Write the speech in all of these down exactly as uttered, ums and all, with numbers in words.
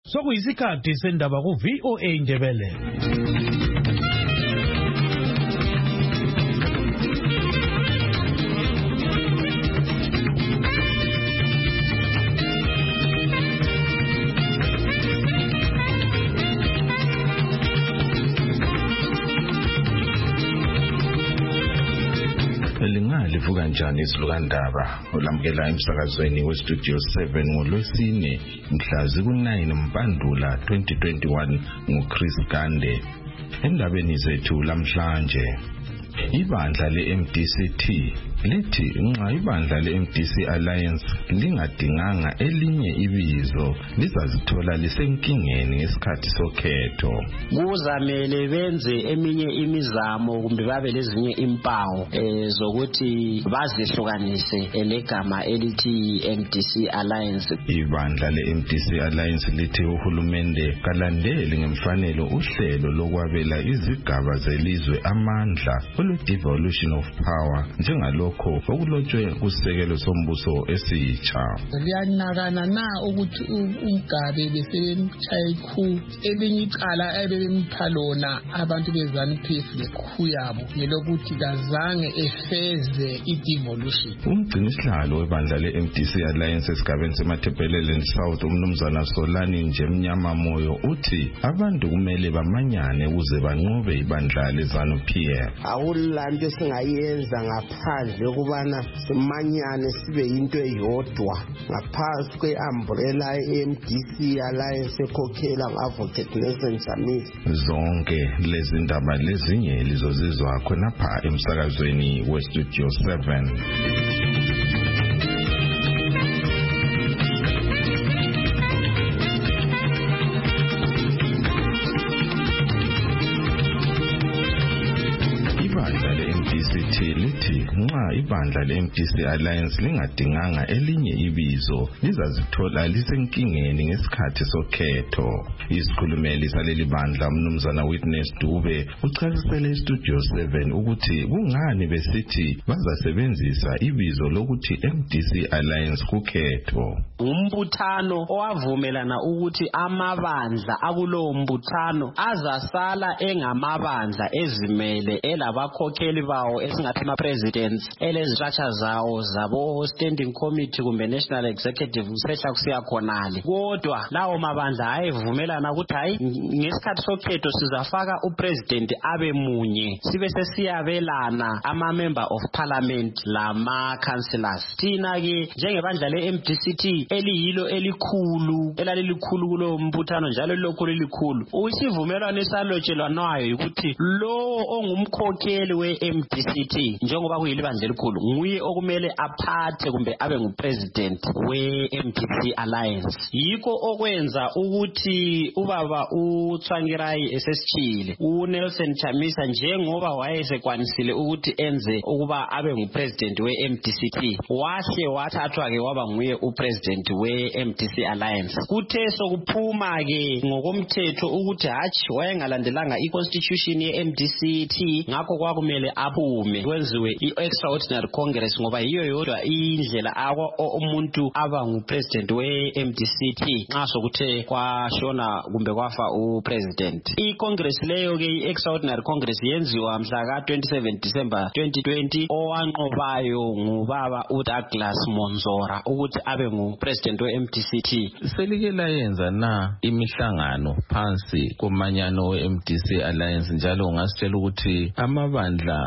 Sokuyisikhathi sendaba ku V O A Ndebele. Livuka kanjani isilukandaba olamukela emsakazweni we Studio seven ngolwesine mhla ku nine Mpandula twenty twenty-one nguChris Gande. Endabeni zethu lamhlanje, ibandla le-M D C T lithi nxa ibandla le-M D C Alliance lingadinganga elinye ibizo lizazithola lisenkingeni ngesikhathi sokhetho. Kuzamele benze eminye imizamo kumbe babe lezinye impawu eh, zokuthi bazihlukanise elegama elithi M D C Alliance. Ibandla le-M D C Alliance lithi uhulumende kalandele ngemfanelo uhlelo lokwabela izigaba zelizwe amandla olu-devolution of power njengalo okulotshwe kusekelo sombuso esitsha. Liyanakana na ukuthi uMgabe besebemtshaya ikhu elinye icala ebemtha lona abantu beZANU-P F lekhu yabo ngelokuthi kazange efeze i-devolution. Umgcinisihlalo webandla le-M D C Alliance esigabeni seMathebhelele South umnumzana Solani Njemnyama Moyo uthi abantu kumele bamanyane ukuze banqobe ibandla leZANU-P F. Awulanto esingayenza ngaphandle ukubana simanyane sibe into eyodwa ngaphansi kwe-umbrella ye-M D C Alliance ekhokhela ngu-Advocate Nelson Chamisa. Zonke lezi ndaba lezinye lizozizwa khonapha emsakazweni we Studio seven. Lithi nxa ibandla le-M D C Alliance lingadinganga elinye ibizo lizazithola lisenkingeni ngesikhathi sokhetho. Isikhulumeli saleli bandla umnumzana Witness Dube uchasisele iStudio seven ukuthi kungani besithi bazasebenzisa ibizo lokuthi M D C Alliance kukhetho. Umbuthano owavumelana ukuthi amabandla akulowo mbuthano azasala engamabandla ezimele elabakhokheli bawo esingathi ama-presidents elezistructure zawo zabo standing committee kumbe national executive sehla kusiya khonale. Kodwa lawo mabandla ayevumelana ukuthi hayi ngesikhathi sokhetho sizafaka upresident abe munye sibe sesiyabelana ama-member of parliament lama-councillors. Thina ke njengebandla le-M D C T eliyilo elikhulu elalilikhulu kulo mbuthano njalo lilokhulu elikhulu, isivumelwano esalotshelwanayo ukuthi lo ongumkhokheli we-M D C T njengoba kuyilibandla elikhulu nguye okumele aphathe kumbe abe ngupresident we-M D C Alliance. Yikho okwenza ukuthi ubaba uTsvangirai esesichile uNelson Chamisa njengoba wayesekwanisile ukuthi enze ukuba abe ngupresident we-M D C T wahle wathathwa ke waba nguye upresident we-M D C Alliance. Kuthe sokuphuma ke ngokomthetho ukuthi hatshi wayengalandelanga i-constitution ye-M D C T ngakho kwakumele aphume kwenziwe i-extraordinary congress ngoba yiyo yodwa indlela akwa umuntu aba ngupresident we-M D C T nxa sokuthe kwashona kumbe kwafa upresident. I-congress leyo ke i-extraordinary congress yenziwa mhla ka twenty-seven December twenty twenty owanqobayo ngubaba uDouglas Monzora ukuthi abe ngupresident we-M D C T. Selike layenza na imihlangano phansi komanyano we-M D C Alliance njalo ngasitshela ukuthi amabandla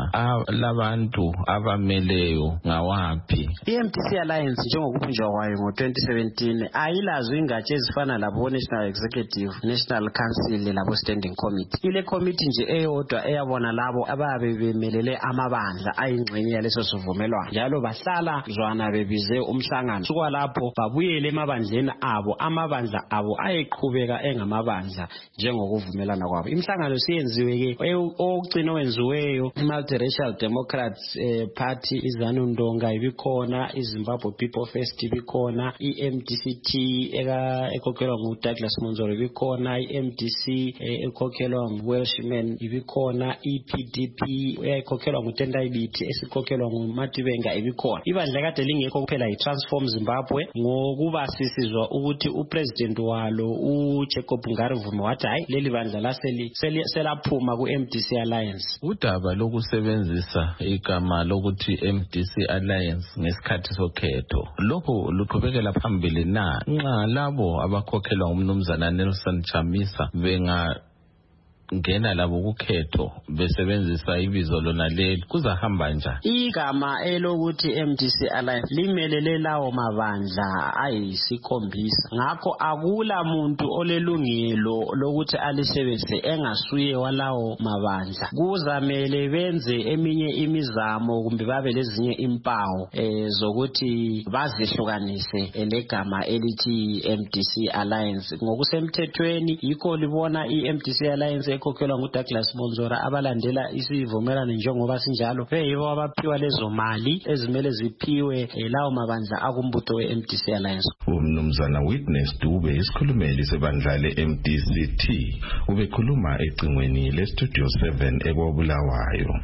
labantu abameleyo ngawaphi? I-M D C Alliance njengokubunjwa kwayo ngo twenty seventeen ayilazo ingatshe ezifana labo National Executive, National Council labo Standing Committee. Ile committee nje eyodwa eyabona labo ababe bemelele amabandla ayingxenye yaleso sivumelwano njalo bahlala zwana bebize umhlangano. Sukwa lapho babuyele emabandleni abo, amabandla abo ayeqhubeka engamabandla njengokuvumelana kwabo. Imhlangano siyenziwe ke ogcina wenziweyo i-Multiracial Democrats eh, party iZANU Ndonga ibikhona, iZimbabwe People First ibikhona, i-M D C T eka ekhokhelwa nguDouglas Monzoro ibikhona, i-M D C ekhokhelwa nguWelshman ibikhona, i-P D P ekhokhelwa nguTendai Biti esikhokhelwa nguMatibenga ibikhona. Ibandla kade lingekho kuphela yi-Transform Zimbabwe ngokuba sisizwa ukuthi upresident walo uJacob Ngarivume wathi hayi leli bandla laseli selaphuma ku-M D C Alliance. Udaba lokusebenzisa igama lokuthi M D C Alliance ngesikhathi sokhetho lokho luqhubekela phambili na nxa labo abakhokhelwa umnumzana Nelson Chamisa benga ngena labo kukhetho besebenzisa ibizo lona leli kuzahamba njani? Igama elokuthi M D C Alliance limelele lawo mabandla ayisikhombisa, ngakho akula muntu olelungelo lokuthi alisebenzise engasuye walawo mabandla. Kuzamele benze eminye imizamo kumbe babe lezinye impawu eh, zokuthi bazihlukanise legama elithi M D C Alliance. Ngokusemthethweni yikho libona i-M D C Alliance ekhokhelwa nguDouglas Monzora abalandela isivumelano njengoba sinjalo beyibo abaphiwa lezo mali ezimele ziphiwe lawo mabandla akumbutho we-M D C Alliance. Umnumzana Witness Dube isikhulumeli sebandla le-M D C T ubekhuluma ecingweni le-Studio seven eKobulawayo.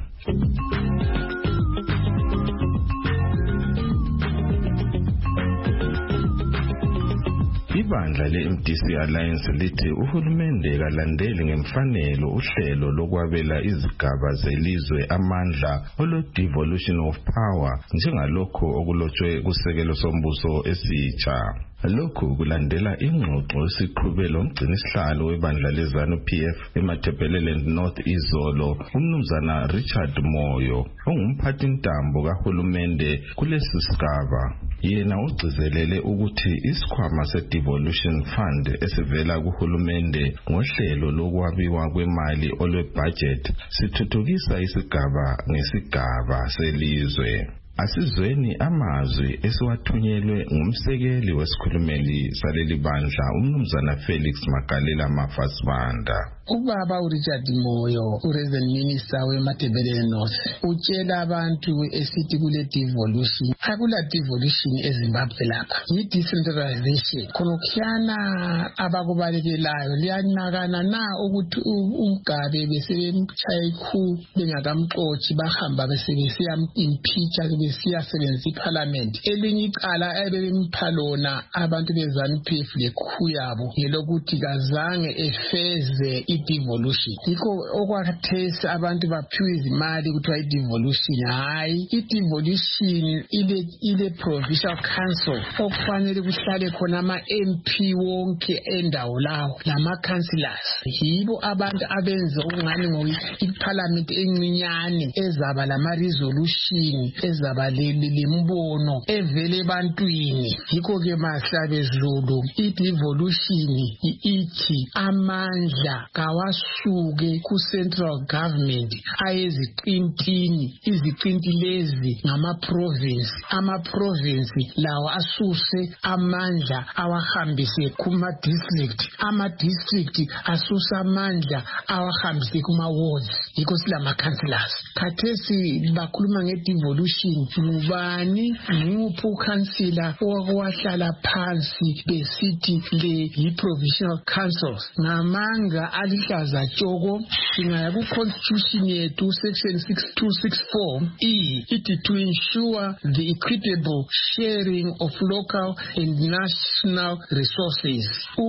Ibandla le-M D C Alliance lithi uhulumende kalandeli ngemfanelo uhlelo lokwabela izigaba zelizwe amandla olo devolution of power njengalokho okulotshwe kusekelo sombuso esitsha. Lokhu kulandela ingxoxo esiqhubelo umgcinisihlalo webandla leZANU P F eMatabeleland North Izolo umnumzana Richard Moyo ongumphathi ntambo kahulumende kulesi sigaba. Yena ugcizelele ukuthi isikhwama se-Devolution Fund esivela kuhulumende ngohlelo lokwabiwa kwemali olwe-budget sithuthukisa isigaba ngesigaba selizwe. Asizweni amazwi esiwathunyelwe ngumsekeli wesikhulumeli saleli bandla umnumzana Felix Magalela Mafasibanda. Ubaba uRichard Moyo, uResident Minister weMatabeleland North, utshela abantu esithi kule devolution, akula devolution eZimbabwe lapha, yi-decentralization. Khonokhyana abakubalekelayo liyanakana na ukuthi uMgabe besebemtshaya ikhu bengakamxotshi bahamba besebesiya impeacha besiyasebenzisa iparliament. Elinye icala ebebemphalona abantu beZANU P F lekhu yabo ngelokuthi kazange efeze devolution. Yikho okwakhathesi abantu baphiwe izimali kuthiwa i-devolution. Hayi, i-devolution ile ile provincial council okufanele kuhlale khona ama-M P wonke endawo lawo lama-councillors. Yibo abantu abenze okungani ngoyi-parliament encinyane ezaba lama-resolution ezaba lembono evele ebantwini. Yikho-ke mahlabe Zulu i-devolution ithi amandla kawasuke ku-central government ayeziqintini. Iziqinti lezi ngama-province. Ama-province lawa asuse amandla awahambise kuma-district. Ama-district asuse amandla awahambise kuma-wards. Yikho silama-councillors. Khathesi bakhuluma nge-devolution. Ngubani nguphi ukhansila owahlala phansi besithi le yi-provincial councils? Ngamanga alihlaza tshoko. Singaya ku-constitution yethu section six two six four E ithi to ensure the equitable sharing of local and national resources.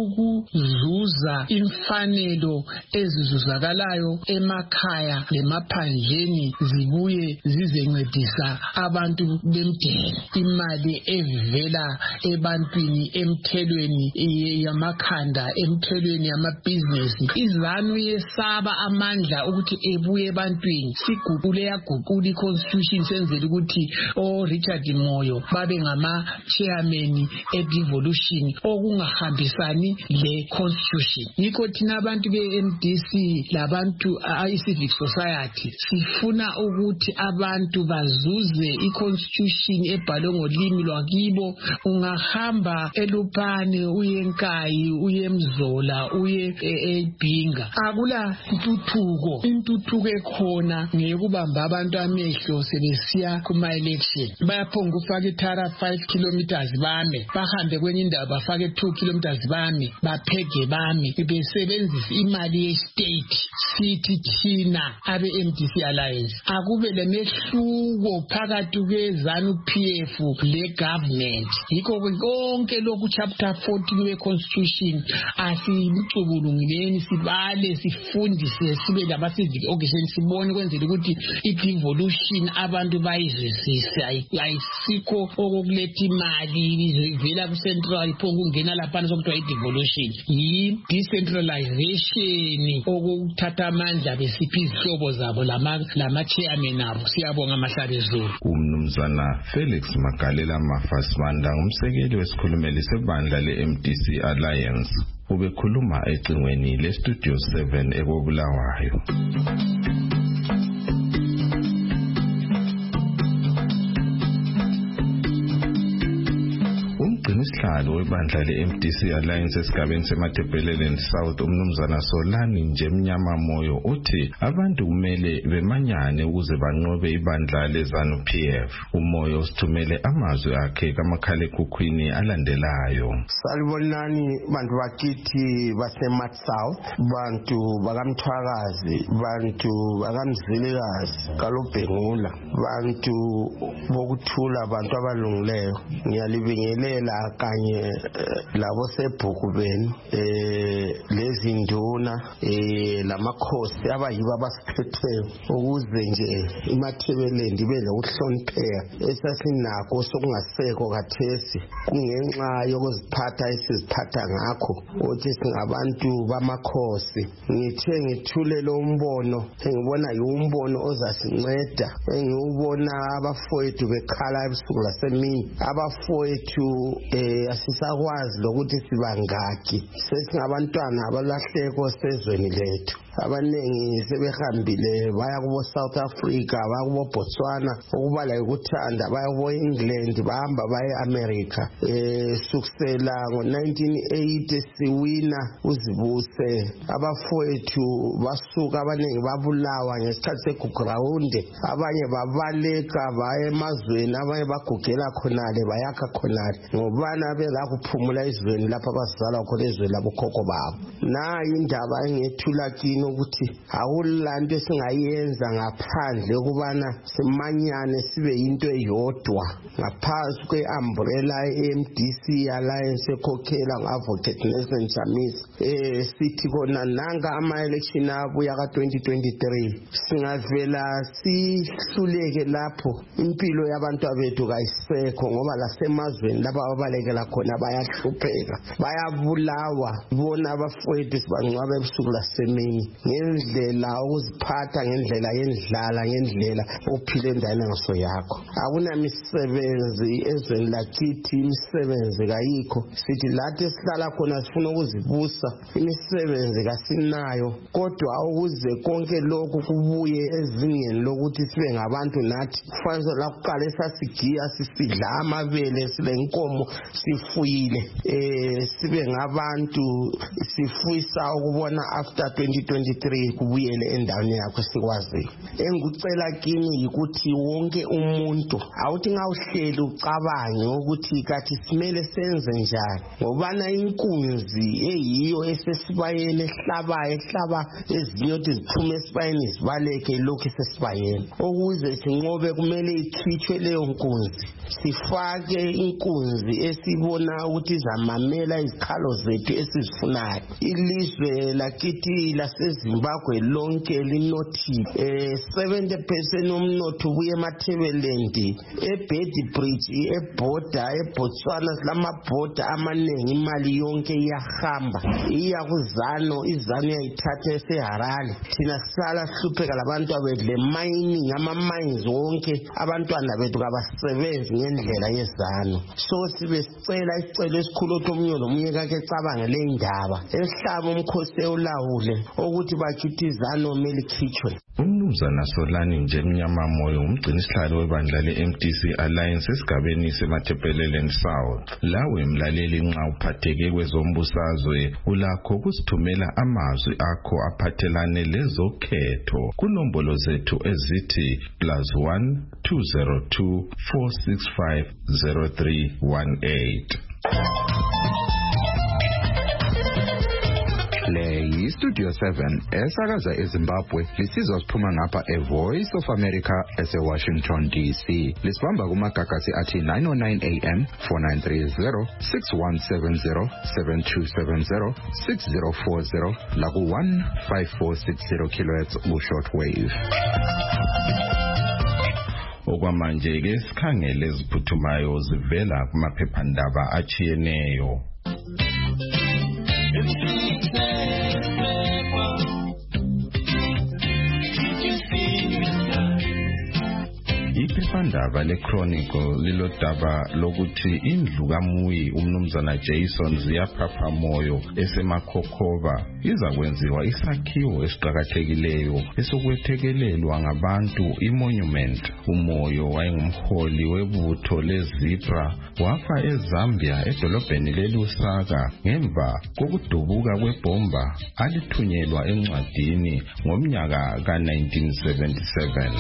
Ukuzuza imfanelo ezizuzakalayo emakhaya lemaphandleni zibuye zizencedisa abantu bemdeni. Imali evela ebantwini emthelweni yamakhanda emthelweni yamabhizinesi. iZANU yesaba amandla ukuthi ebuye ebantwini. Sigubule yaguqula i-constitution senzele ukuthi o Richard Moyo babe ngama chairman e-devolution okungahambisani le constitution. Yikho thina abantu be-M D C labantu i-civic society sifuna ukuthi abantu bazuze i-constitution ebhalwe ngolimi lwakibo. Ungahamba eLupane uye eNkayi uye eMzola uye eBhinga, akula ntuthuko. Intuthuko ekhona ngeyokubamba abantu amehlo sebesiya kuma-election. Bayaphonga ukufaka ithara five kilometers bame, bahambe kwenye indawo bafake two kilometers bame, baphege bame, besebenzisa imali ye-state. Sithi thina abe-M D C Alliance akube lemehluko phakathi kwe-ZANU P F le-government. Yikho konke lokhu chapter fourteen we-constitution asimcubulungileni, sibale, sifundise, sibe lama-civic occasion, sibone kwenzela ukuthi i-devolution abantu bayizwisise. Ayisikho okokuletha imali ivela ku-central iphonga ungena laphana sokuthiwa i-devolution. Yi-decentralization okuthatha amandla besiphi izihlobo zabo lama-chairman abo. Siyabonga Mahlabezulu. Umnumzana Felix Magalela Mafasibanda ngumsekeli wesikhulumeli sebandla le-M D C Alliance ubekhuluma ecingweni le-Studio seven ekobulawayo. Umgcinisihlalo webandla le-M D C Alliance esigabeni seMatabeleland South umnumzana Solani Njemnyama Moyo uthi abantu kumele bemanyane ukuze banqobe ibandla le-ZANU P F. Umoyo usithumele amazwi akhe kamakhalekhukhwini alandelayo. Salibonani bantu bakithi baseMat South, bantu bakamthwakazi, bantu bakamzilikazi kalobhengula, bantu bokuthula, bantu abalungileyo. Ngiyalibingelela kanye labo sebhukubeni eh lezinduna eh lamakhosi abayiba basiphetheyo ukuze nje iMatabeleland ibe lokuhlonipheka esasinakho sokungaseko kathesi kungenxa yokuziphatha esiziphatha ngakho uthi singabantu bamakhosi. Ngithe ngithule lo mbono engibona yiwumbono ozasinceda, engiwubona abafowethu bekhala ebusuku lasemini, abafowethu eh asisakwazi lokuthi sibangaki, sesingabantwana abalahleko sezweni lethu. Abanengi sebehambile baya kubo South Africa, baya kubo Botswana, ukubala ukuthanda baya kubo England, bahamba baya America. Eh sukusela ngo nineteen eighty siwina uzibuse, abafowethu basuka abanengi babulawa ngesikhathi segugrawunde, abanye babaleka baya emazweni, abanye bagugela khonale bayakha khonale ngobana bela kuphumula izweni lapha bazala khona izweni labokhokho babo. Nayi indaba engethula kini ukuthi akulanto esingayenza ngaphandle ukubana simanyane sibe into eyodwa ngaphansi kwe-umbrella ye-M D C Alliance ekhokhela ngu-Advocate Nelson Chamisa. Eh sithi kona nanga ama-election abuya ka twenty twenty-three singavela sihluleke lapho impilo yabantu abethu kayisekho, ngoba lasemazweni lapha ababalekela khona bayahlupheka, bayabulawa. Bona abafowethu sibangcwabe ebusuku lasemini ngendlela ukuziphatha, ngendlela yendlala, ngendlela uphile endane ngaso yakho. Akunamisebenzi ezweni lakithi, imisebenzi kayikho. Sithi lathi esihlala khona sifuna ukuzibusa, imisebenzi kasinayo, kodwa ukuze konke lokhu kubuye ezingeni lokuthi sibe ngabantu nathi kufanele lakuqala esasigiya sisidla amabele silenkomo sifuyile, eh sibe ngabantu sifisa ukubona after twenty twenty-three kubuyele endaweni yakho sikwazi. Engikucela kini ukuthi wonke umuntu awuthi ngawuhleli ucabange ukuthi kathi simele senze njani, ngobana inkunzi eyiyo esesibayeni ehlabayo ehlaba ezinye ukuthi ziphume esibayeni zibaleke lokhu esesibayeni. Ukuze sinqobe kumele ikhitshwe leyo nkunzi, sifake inkunzi esibona ukuthi izamamela izikhalo zethu esizifunayo. Ilizwe lakithi laseZimbabwe lonke linothile, eh seventy percent omnotho ubuye eMatabeleland, eBedi Bridge, eBorder, eBotswana lamabhoda amanengi, imali yonke iyahamba iya kuzano, izano yayithatha eseHarare. Thina sala hlupheka labantu abethu le mining, ama mines wonke abantwana bethu kabasebenzi ngendlela yezano. So sibe sicela isicelo esikhulu ukuthi omunye nomunye kake cabange le ndaba esihlaba umkhosi ewulawule ukuthi bakithi izano mele ikhitshwe. umnumzana Solani Njemnyama Moyo umgcinisihlalo webandla le-M D C Alliance esigabeni semaThepelelen South. Lawe mlaleli nxa uphatheke kwezombusazwe ulakho kusithumela amazwi akho aphathelane lezokhetho kunombolo zethu ezithi plus one two zero two four six five zero three one eight. Le Studio seven esakaza eZimbabwe lisizwa siphuma ngapha eVoice of America ese-Washington D C. Lisibamba kumagagasi athi nine oh nine A M, four nine three zero, six one seven zero, seven two seven zero, six zero four zero laku one five four six zero kilohertz ku-shortwave. Okwamanje ke sikhangele eziphuthumayo zivela kumaphephandaba achiyeneyo. Iphephandaba le-Chronicle lilodaba lokuthi indlu kaMuyi umnumzana Jason Ziyaphapha Moyo esemakhokhoba izakwenziwa isakhiwo esiqhakathekileyo esokwethekelelwa ngabantu imonument. Umoyo wayengumholi webutho leZebra wafa eZambia edolobheni leLusaka ngemva kokudubuka kwebhomba alithunyelwa encwadini ngomnyaka ka nineteen seventy-seven.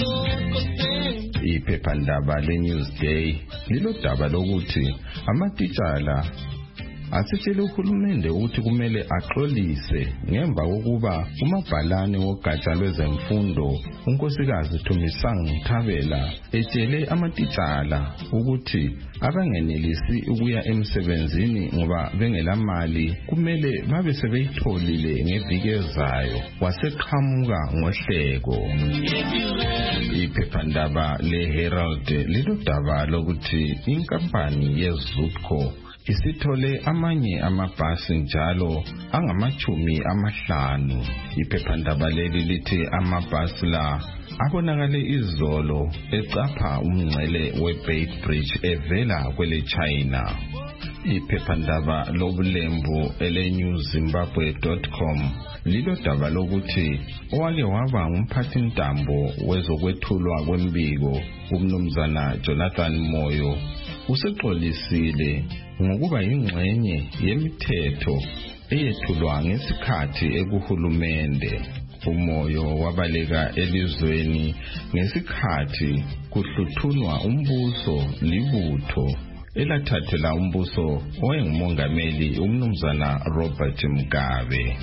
Iphephandaba le-Newsday lilodaba lokuthi amatitshala asitshele uhulumende ukuthi kumele axolise ngemva kokuba umabhalane wogatsha lwezemfundo unkosikazi Thumisang Thabela etshele amatitshala ukuthi abangenelisi ukuya emsebenzini ngoba bengelamali kumele babe sebeyitholile ngeviki ezayo. Waseqhamuka ngohleko. Iphephandaba le-Herald lilodaba lokuthi inkampani yeZutco isithole amanye amabhasi njalo angamachumi amahlanu. Iphephandaba leli lithi amabhasi la abonakale izolo ecapha umngcele weBeit Bridge evela kwele China. Iphephandaba lobulembu ele-new zimbabwe dot com lilodaba lokuthi owake waba ngumphathintambo wezokwethulwa kwembiko umnumzana Jonathan Moyo usexolisile ngokuba ingxenye yemithetho eyethulwa ngesikhathi ekuhulumende. Umoyo wabaleka elizweni ngesikhathi kuhluthunwa umbuso libutho elathathela umbuso owayengumongameli umnumzana Robert Mugabe.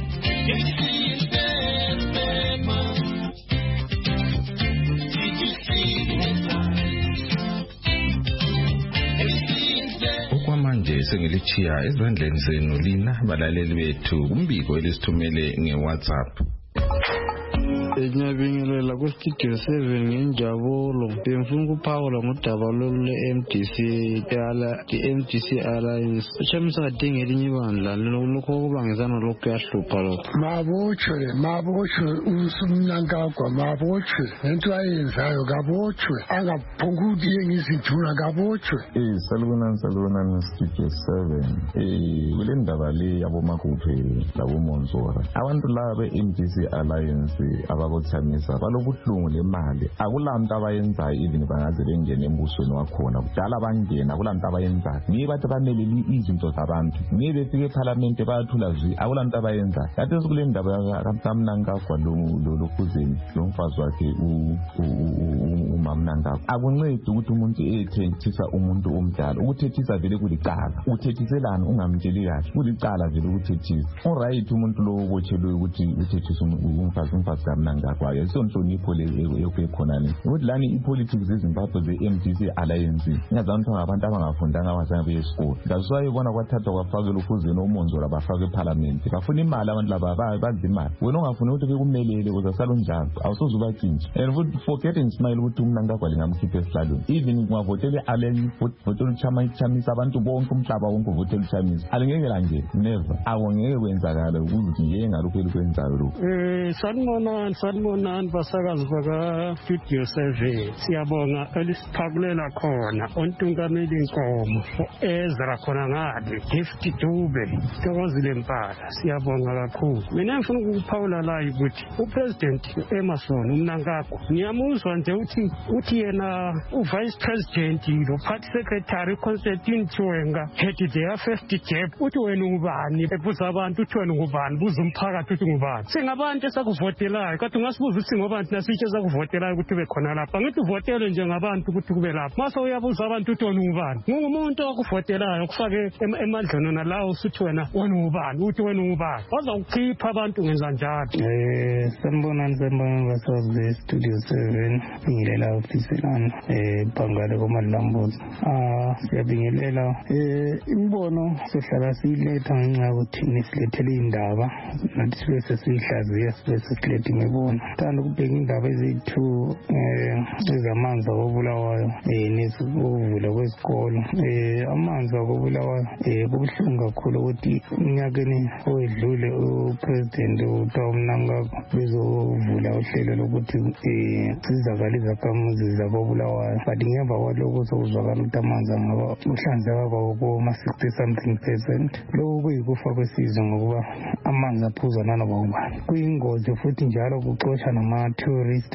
Okwamanje sengilichiya ezandleni zenu lina balaleli bethu umbiko elisithumele ngeWhatsApp. Ngiyabingelela ku-Studio seven ngenjabulo. Bengifuna ukuphawula ngodaba lolu le-M D C i-M D C Alliance. Ushamisa kadinga elinye ibandla lokho okubangizana lokhu kuyahlupha lokho. Mabotshwe, mabotshwe uSumnankagwa, mabotshwe ngento ayenzayo kabotshwe, angaphonguthi yengizijula kabotshwe. Eh salubona salubona no-Studio seven. Eh kule ndaba le yabomakuphe labomonzora. Abantu laba be-M D C Alliance abakuthamisa balobuhlungu lemali. Akulanto abayenzayo even bangaze bengene embusweni wakhona. Kudala bangena akulanto abayenzayo. Niye bathi baneleli izinto zabantu. Niye befike eParliament bayathula zwi. Akulanto abayenzayo. Kanti esikule ndaba kaMnangagwa lo lokhuzeni lo mfazi wakhe uMamnangagwa. Akuncedi ukuthi umuntu ethethisa umuntu omdala. Ukuthethisa vele kulicala. Uthethiselana ungamtsheli kahle. Kulicala vele ukuthethisa. Alright umuntu lo obotshelwe ukuthi uthethisa umfazi umfazi kaMnangagwa. Yesonhlonipho le yokukhona le. Ukuthi lani ipolitics eZimbabwe ze-M D C Alliance ngazantu abantu abangafundanga abasanga beyesikole. Ngazwayibona kwathathwa kwafaka lokhuzeni omonzora bafaka eParliament. Bafuna imali abantu laba badla imali. Wena ungafuna ukuthi bekumelele uzasala unjalo. Awusoze ubatshintshe. And futhi forgetting smile ukuthi uMnangagwa lingamkhipha esihlalweni. Even ngwavotele aleni votele chama ichamisa abantu bonke umhlaba wonke votele ichamisa. Alingeke lanje never. Awongeke kwenzakala ukuthi yeye ngalokho elikwenzayo lokho. Eh sanibona sanibonani basakazi baka Studio seven. Siyabonga elisiphakulela khona ontungameli inkomo Ezra khona ngale Gift Dube Thokozile Mpala. Siyabonga kakhulu. Mina ngifuna ukuphawula la ukuthi uPresident Emerson umnankakho ngiyamuzwa nje uthi uthi yena uVice President lo Party Secretary Constantine Chiwenga head their first jab uthi wena ngubani ebuza abantu uthi wena ngubani buza umphakathi uthi ngubani singabantu esakuvotelayo kodwa ungasibuza ukuthi ngobantu nasitshe esakuvotelayo ukuthi ube khona lapha ngithi uvotele njengabantu ukuthi kube lapha mase uyabuza abantu uthi wena ngubani ngumuntu okuvotelayo kufake emandleni nalawo uthi wena wena ngubani uthi wena ngubani bazawukhipha abantu ngenza njalo. Eh sanibonani sanibonani basazi Studio seven ngilela ofiselana eh bangale komalambuzi. Ah siyabingelela eh imbono sohlala siletha ngenxa ukuthi nisilethele indaba nathi sibe sesihlaziya sibe sesilethe ngebona thanda ukubheka indaba ezithu eh ezamanzi okubulawayo eh nesivula kwesikolo eh amanzi okubulawayo eh kubuhlungu kakhulu ukuthi unyakeni oyedlule upresident uTamnangako bezovula uhlelo lokuthi eh sizakala izakhamuzi zabobulawayo but ngemva kwalokho sokuzwakala ukuthi amanzi angaba uhlanzeka kwakoma sixty something percent lokho kuyikufa kwesizwe ngokuba amanzi aphuzwa nanoba ubani kuyingozi futhi njalo kuxosha nama-tourist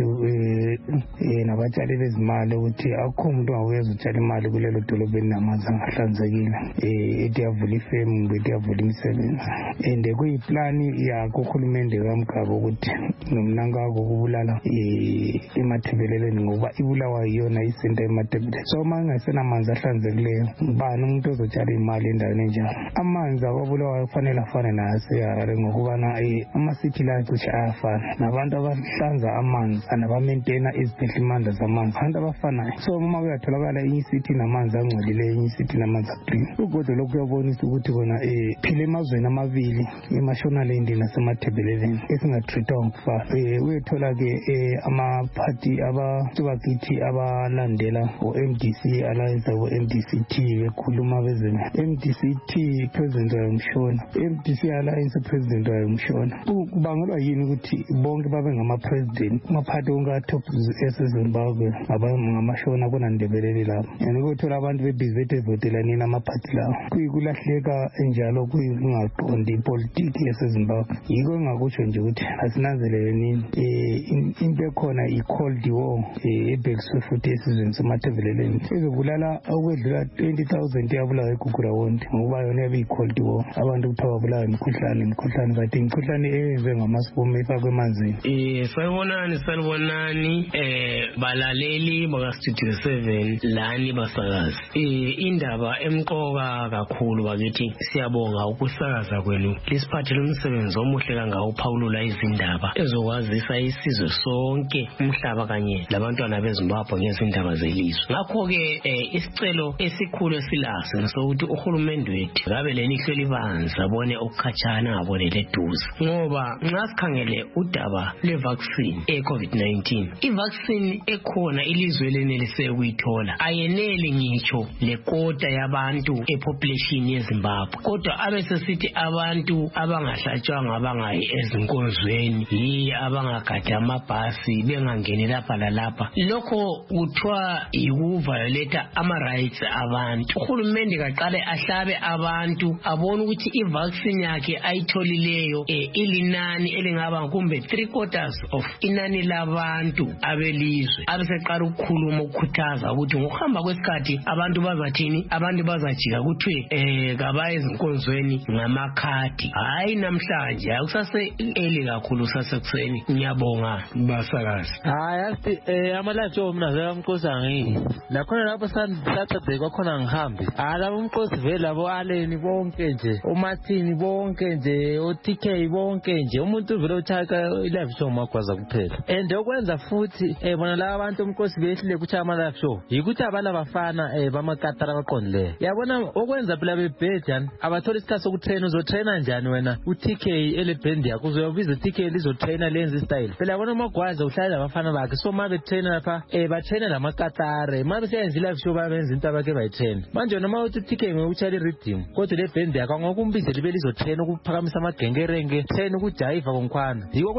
eh nabatshali bezimali ukuthi akukho umuntu ongaweza utshala imali kulelo dolobho elinamanzi angahlanzekile eh ethi yavula ifemu ethi yavula imisebenzi and kuyiplani yakho uhulumende kaMgaba ukuthi nomnankako kubulala emathebeleleni ngoba ibulawa yiyona isinto emathebeleleni so uma ingasenamanzi ahlanzekileyo ubani umuntu ozotshala imali endaweni enjalo amanzi ababulawayo kufanele afane naseHarare ngokubana ama-city la cishe ayafana nabantu abahlanza amanzi anabamaintena iziphelimandla zamanzi abantu abafanayo so uma kuyatholakala enye i-city namanzi angcolileyo enye i-city namanzi aqina ugodwa lokhu kuyabonisa ukuthi kona um phela emazweni amabili eMashonaland nasemathebeleleni esingatrithwa ngokufana um uyethola-ke um amaphathi abakithi abalandela o-M D C alliance abo-M D C T bekhuluma bezeni M D C T president wayemshona M D C alliance president wayemshona kubangelwa yini ukuthi bonke babe ngama-president amaphathi onke atop esezimbabwe ngamashona kunandebeleli lapho and ukuthola abantu bebhizi bethu evotelanini amaphathi lawo kuyikulahleka enjalo kuyingaqondi ipolitiki yasezimbabwe yiko engakutsho nje ukuthi asinanzelele nini um into ekhona i-cold war ebhekiswe futhi esizweni semathebeleleni izobulala okwedlula twenty thousand yabulawa egugura wonke ngokuba yona yabe yi-cold war abantu kuthiwa babulawa imikhuhlane imikhuhlane kanti imikhuhlane eyenziwe ngamasiboma efakwe emanzini. um sanibonani sanibonani um balaleli baka-Studio seven lani basakazi um indaba emqoka kakhulu bakithi siyabonga ukusakaza kwenu lisiphathele umsebenzi omuhle kangaka uphawulula izindaba ezokwazisa isizwe sonke umhlaba kanye labantwana bezimbabwe ngezindaba zelizwe ngakho-ke um isicelo esikhulu esilaso ngesokuthi uhulumende wethu kabe lenihlwe libanzi abone okukhatshana abone leduze ngoba nxa sikhangele udaba le-vaccine e-COVID nineteen i-vaccine ekhona ilizwe lenelise ukuyithola ayeneli ngitsho lekota yabantu epopulation yeZimbabwe kodwa abesesithi abantu abangahlatshwanga abangayi ezinkonzweni yiyo abangagada amabhasi bengangeni lapha lalapha lokho kuthiwa yikuvayoletha ama-rights abantu uhulumende kaqale ahlabe abantu abone ukuthi i-vaccine yakhe ayitholileyo um ilinani elingaba kumbe three quarters of inani labantu abelizwe abeseqala ukukhuluma ukukhuthaza ukuthi ngokuhamba kwesikhathi abantu bazathini abantu bazajika kuthiwe um kabaye ezinkonzweni ngamakhadi hayi namhlanje akusase eli kakhulu sasekuseni ngiyabonga basakazi hayi asithi um amalatsho mna zekamkosi angiyi nakhona lapho saturday kwakhona ngihambe hayi labo umkosi vele labo aleni bonke nje uMartin bonke nje o-T K bonke nje umuntu vele uthaka i-live show magwaza kuphela and okwenza futhi um bona laba abantu umkosi behlile kuthi ama-live show yikuthi abala bafana um bamakatara abaqondileyo yabona okwenza phela bebhedani abathola isikhathi sokutraina uzotraina njani wena u-T K elebhendi yakho uzoyabiza u-T K lizotraina lenza istyle phela yabona umagwaza uhlala labafana bakhe so ma betraina lapha um batraina lamakatare ma beseyenza i-live show babenza into abakhe bayitraina manje noma uthi u-T K ngokutshela i-rhythm kodwa le bhendi yakho ngokumbize libe lizotraina ukuphakamisa amagengerenge train ukujayiva konkhwana yiko kwenza vele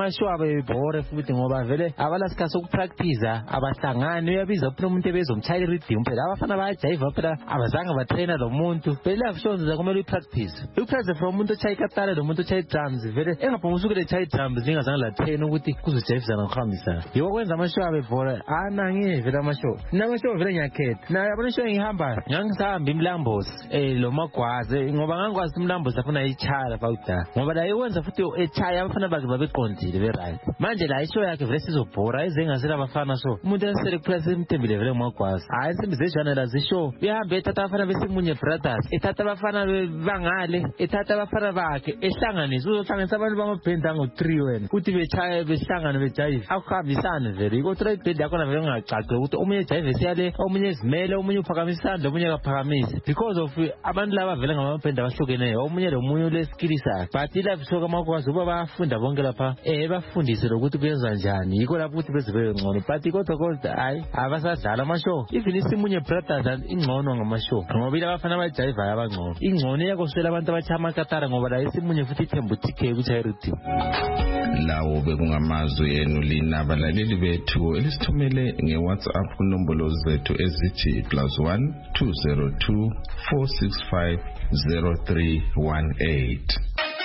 amashow abebhore futhi ngoba vele abalasikhathi sokupractice abahlangani uyabiza phela umuntu ebezomtshayela rhythm phela abafana bayajive phela abazange batrainer lo muntu phela live shows zakumele upractice upractice from umuntu ochaya ikatara lo muntu ochaya drums vele engaphongusa ukule chaya drums zingazange la train ukuthi kuzojive ngokuhambisa yiwo kwenza amashow abebhore anangi vele amashow namashow vele ngiyakhetha na yabona show ngihamba ngangisahamba imlambosi eh lo magwaze ngoba ngangikwazi imlambosi afuna ichaya bawuda ngoba la iwenza futhi echaya abafana bakhe babeqondile be right manje la ishow yakhe vele sizobhora izengasela abafana so umuntu esele kuphela semthembile vele ngomagwazi hayi sembizejana la zishow ihambe ethatha abafana besimunye brothers ethatha abafana bangale ethatha abafana bakhe ehlanganisa uzohlanganisa abantu bamabhendi ango three wena uthi bechaya behlangana bejive akuhambisana vele ikotra ibhendi yakho na vele ungacace ukuthi omunye jive siyale omunye izimele omunye uphakamisa isandla omunye akaphakamisa because of abantu laba vele ngamabhendi abahlukeneyo omunye lo munye leskill sakhe but live show kamagwazi uba bafunda bonke lapha eh bafundise lokuthi kuyenza njani yiko lapho ukuthi bezebe ngcono but kodwa kodwa hayi abasadlala amashow even isimunye brothers ingcono ngamashow ngoba ilabafana abajive abangcono ingcono yakoswela abantu abachama amakatara ngoba la isimunye futhi ithembu T K kuchaya rhythm lawo bekungamazwi enu lina abalaleli bethu elisithumele ngeWhatsApp kunombolo zethu ezithi plus one two zero two four six five zero three one eight.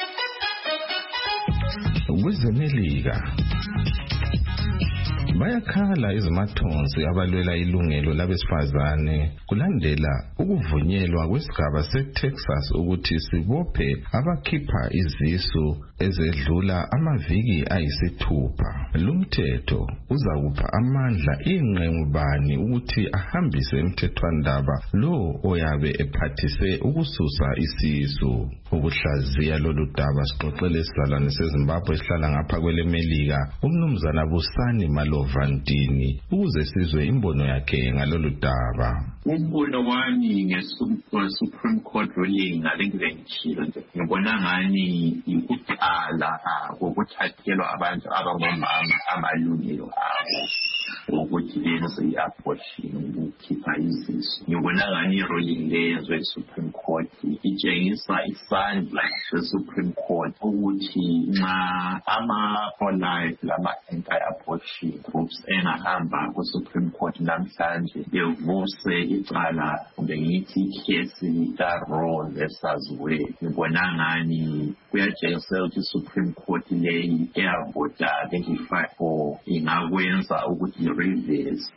Kwezemelika bayakhala izimathonsi abalwela ilungelo labesifazane kulandela ukuvunyelwa kwesigaba seTexas ukuthi sibophe abakhipha izisu ezedlula amaviki ayisithupha. Lumthetho uzakupha amandla ingqengubani ukuthi ahambise umthethwandaba lo oyabe ephathise ukususa isisu. Ukuhlaziya lolu daba sixoxele isizalwane seZimbabwe esihlala ngapha kwelemelika umnumzana Busani Malovantini ukuze sizwe imbono yakhe ngalolu daba. Umbono wami ngeSupreme Court ruling ngalengilengishilo nje ngibona ngani ukuqala ukuthathelwa abantu abangomama amalungelo abo ukuthi benze i-abortion ukukhipha izisu. Ngibona ngani ruling leyenzwe eSupreme Court itshengisa isandla seSupreme Court ukuthi nxa ama-pro-life lama-anti-abortion groups engahamba kuSupreme Court namhlanje bevuse icala kumbe ngithi ikhesi kaRoe versus Wade. Ngibona ngani kuyatshengisa ukuthi iSupreme Court leyi eyavota twenty-five four ingakwenza ukuthi i-reverse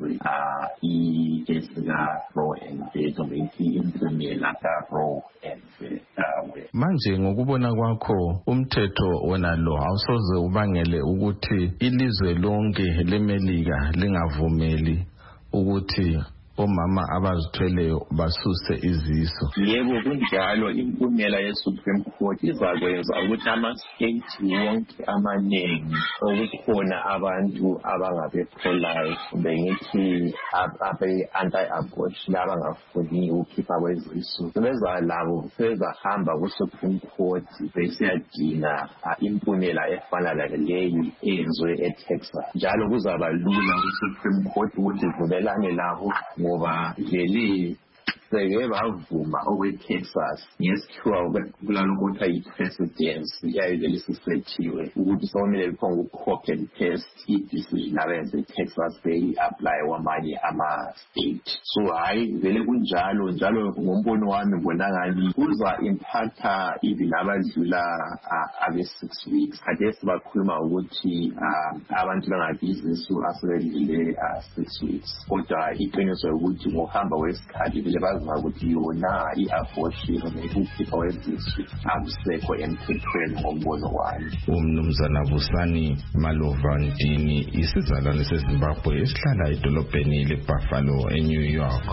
ikhesi kaRoe and Wade kumbe ngithi impumela kaRoe and Wade. Manje ngokubona kwakho umthetho wona lo awusoze ubangele ukuthi ilizwe lonke lemelika lingavumeli ukuthi omama abazithweleyo basuse izisu? Yebo kunjalo, impumela yeSupreme Court izakwenza ukuthi ama-state wonke amaningi okukhona abantu abangabe pro-life kumbe ngithi abe-anti-abortion abangafuni ukukhipha kwezisu beza labo sebezahamba kuSupreme Court besiyadinga impumela efana leyi eyenzwe eTexas. Njalo kuzaba lula kuSupreme Court ukuthi ivumelane labo ngoba leli seke bavuma okweTexas ngesikhiwa kulalo kuthiwa yi-precedence iyayivele isisethiwe ukuthi somele liphonga uku-copy and paste i-decision abenze eTexas beyi-apply kwamanye ama-state. So hayi vele kunjalo njalo ngombono wami ngibona ngani kuza impacta even abadlula abe-six weeks. Kade sibakhuluma ukuthi abantu bangabizisu asebedlule six weeks. Kodwa iqiniso ukuthi ngokuhamba kwesikhathi vele ukuthi yona i-abortion ukukhipha kwezisu akusekho emthethweni ngombono wami. Umnumzana Busani Malovantini isizalwane seZimbabwe esihlala edolobheni leBuffalo eNew York.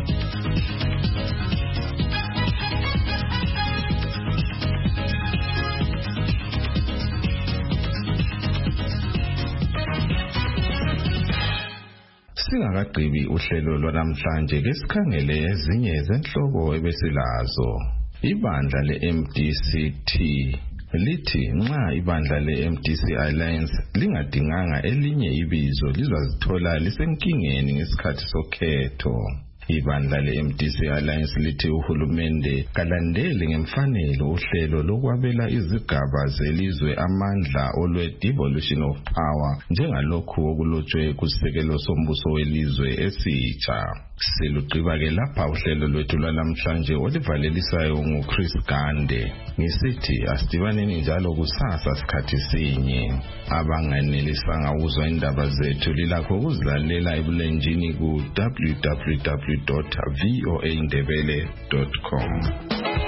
Singakagqibi uhlelo lwanamhlanje ke sikhangele ezinye zenhloko ebesilazo. Ibandla le-M D C T lithi nxa ibandla le-M D C Alliance lingadinganga elinye ibizo lizazithola lisenkingeni ngesikhathi sokhetho. Ibandla le-M D C Alliance lithi uhulumende kalandeli ngemfanelo uhlelo lokwabela izigaba zelizwe amandla olwe-devolution of power njengalokhu okulotshwe kusekelo sombuso welizwe esitsha. Siluqiba-ke lapha uhlelo lwethu lwalamhlanje olivalelisayo nguChris Gande. Ngisithi asidibaneni njalo kusasa sikhathi sinye. Abanganelisanga ukuzwa indaba zethu lilakho ukuzilalela ebulenjini ku w w w dot v o a ndebele dot com.